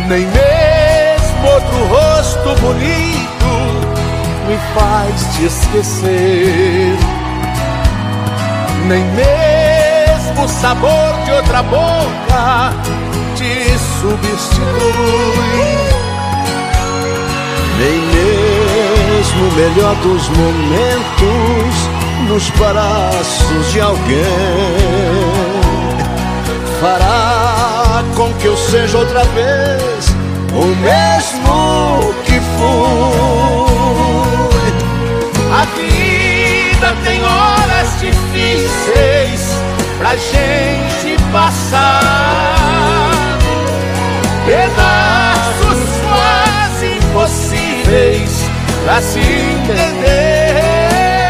nem mesmo outro rosto bonito me faz te esquecer, nem mesmo o sabor de outra boca te substitui, nem mesmo o melhor dos momentos nos braços de alguém fará com que eu seja outra vez o mesmo que fui. A vida tem horas difíceis pra gente passar, pedaços quase impossíveis pra se entender.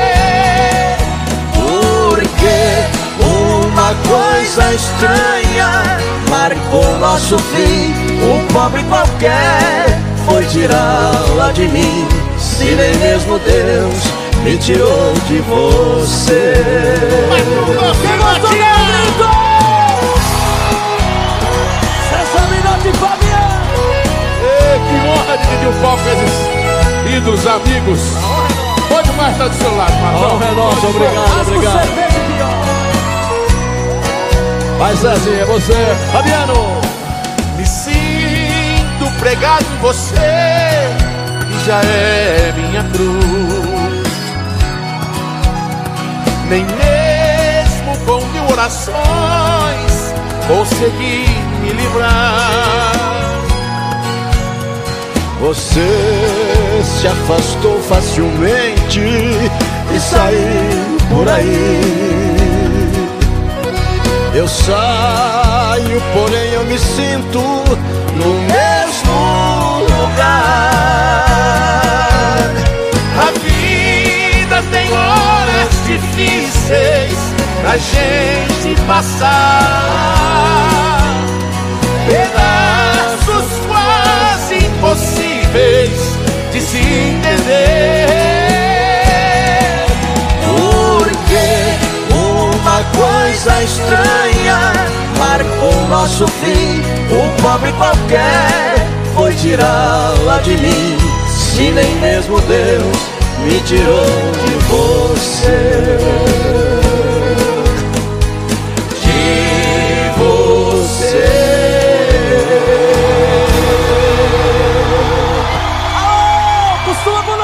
Uma coisa estranha marcou nosso fim. Um pobre qualquer foi tirá-la de mim. Se nem mesmo Deus me tirou de você. Mas quem gostou do grito? Sensacional Fabiano. Que honra dividir o palco com esses ídolos amigos. Pode mais estar do seu lado, Marcão. Nossa, obrigado, obrigado. Mas Zezinho, é você, Fabiano. Me sinto pregado em você e já é minha cruz. Nem mesmo com 1000 orações consegui me livrar. Você se afastou facilmente e saiu por aí. Eu saio, porém eu me sinto no mesmo lugar. A vida tem horas difíceis pra gente passar, pedaços quase impossíveis de se entender. Porque uma coisa estranha marcou nosso fim. Um pobre qualquer foi tirá-la de mim. Se nem mesmo Deus me tirou de você. De você. Costuma